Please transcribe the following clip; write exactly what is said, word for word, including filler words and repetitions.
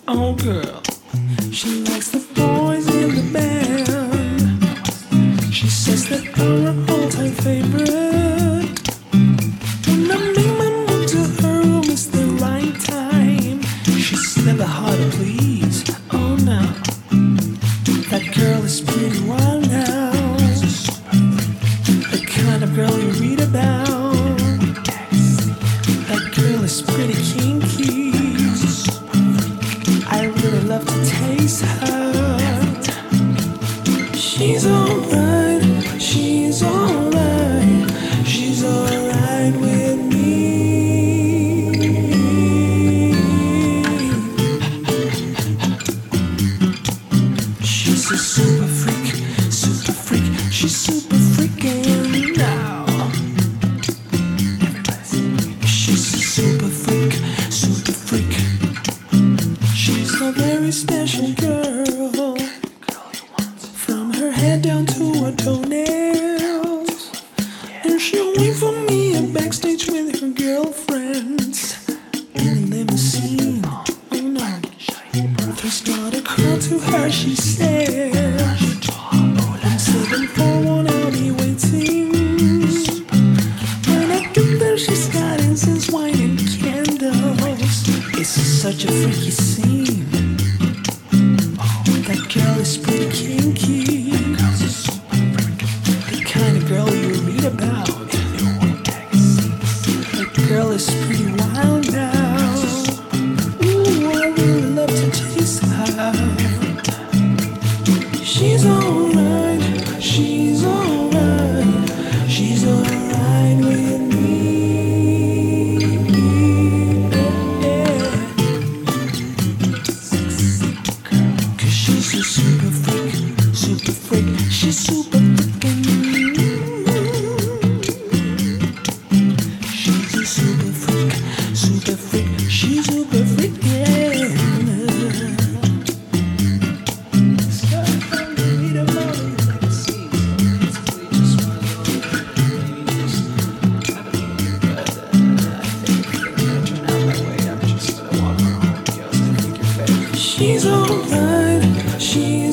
Oh girl, she likes the boys in the band. She says that I'm her all-time favorite. When I make my move to her room, it's the right time. She's never hard to please. Oh no, that girl is pretty wild now. The kind of girl you read about. That girl is pretty kinky. I really love to taste her. She's alright, she's alright, she's alright with me. She's a super freak, super freak, she's super freaking now. She's a super freak, super freak. She's a very special girl. From her head down to her toenails. And she'll wait for me at backstage with her girlfriends. In a limousine, oh no. There's not a crowd to her, she said. I'm seven for one, I'll be waiting. When I get there, she's got incense, wine, and candles. It's such a freaky scene. That girl is pretty kinky. The kind of girl you read about. That girl is pretty wild now. Ooh, I really love to taste her. She's alright, she's alright, she's alright with me. Cause she's a super freak, super freak, she's super freaking. She's a super freak, super freak, she's super freaking. She's alright, she's